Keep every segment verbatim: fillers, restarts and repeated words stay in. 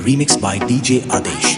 Remixed by D J Adesh.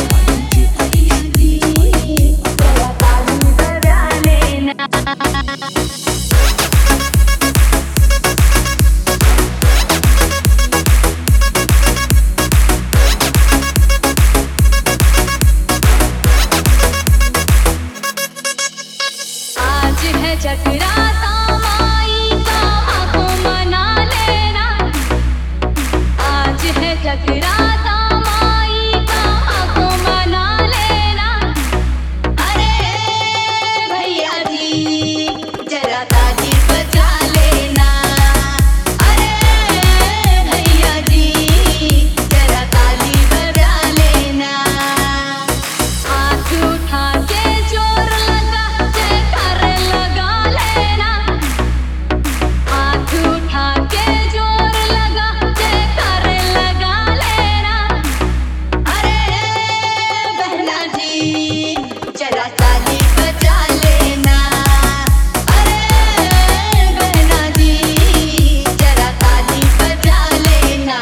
जगराता माई का आंखों मना लेना। आज है जगराता माई का आंखों मना लेना। अरे भैया जी जरा ताली बजा लेना। अरे भैया जी जरा ताली बजा लेना। हाथ उठा के जोर लगा जयकार लगा लेना। हाथ उठा के जोर लगा जयकार लगा लेना। अरे बहना जी जरा ताली बजा लेना। अरे बहना जी जरा ताली बजा लेना।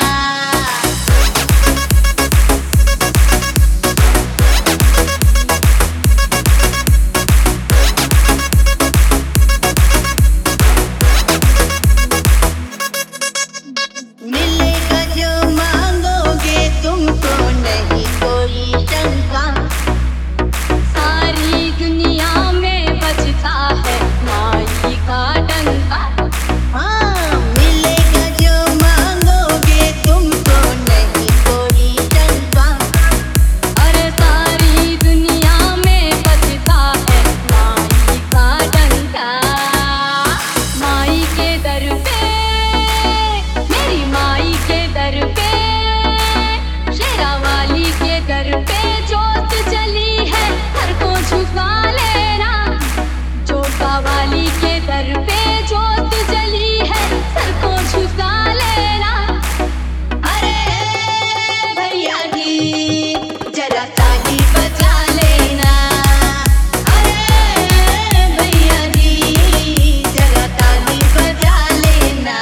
मिलेगा जो मांगोगे तुमको नहीं कोई शंका। सारी दुनिया में बजता है माई का डंका। हाँ मिलेगा जो मांगोगे तुमको नहीं कोई शंका। अरे सारी दुनिया में बजता है माई का डंका। माई के दर पे मेरी माई के दर पे शेरा वाली के दर पे जोत जली है सर को झुका लेना। जोता वाली के दर पे जोत जली है सर को झुका लेना। अरे भैया जी जरा ताली बजा लेना। अरे भैया जी जरा ताली बजा लेना।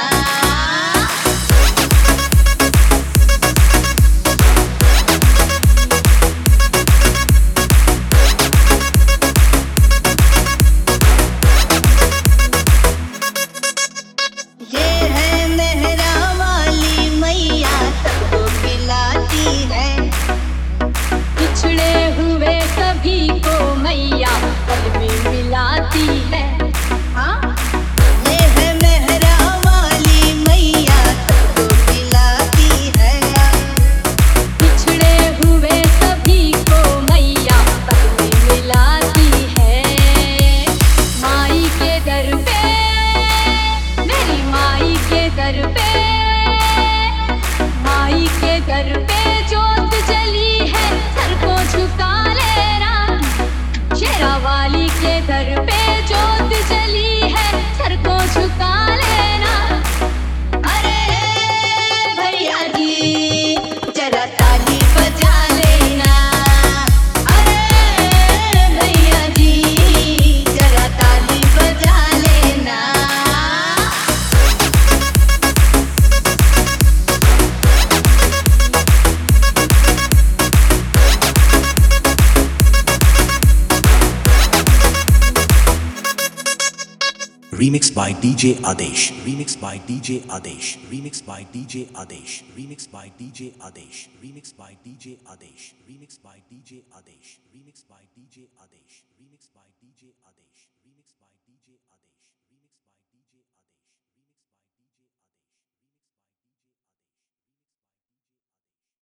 ये है मेहरा वाली मैया सबको खिलाती है। पिछड़े हुए सभी को मैया पल में मिलाती है। हाँ ये है मेहरा वाली मैया सबको खिलाती है। पिछड़े हुए सभी को मैया पल में मिलाती है। माई के दर पे मेरी माई के दर पे माई के दर पे जोत जली है सर को झुका लेना। शेरा वाली के दर पे जोत जली है सर को झुका लेना। अरे भैया जी जरा ताली बजा लेना। अरे भैया जी जरा ताली बजा लेना। Remixed by D J Adesh. Remixed by D J Adesh. Remixed by D J Adesh. Remixed by D J Adesh. Remixed by D J Adesh. Remixed by D J Adesh. Remixed by D J Adesh. Remixed by D J Adesh. Remixed by D J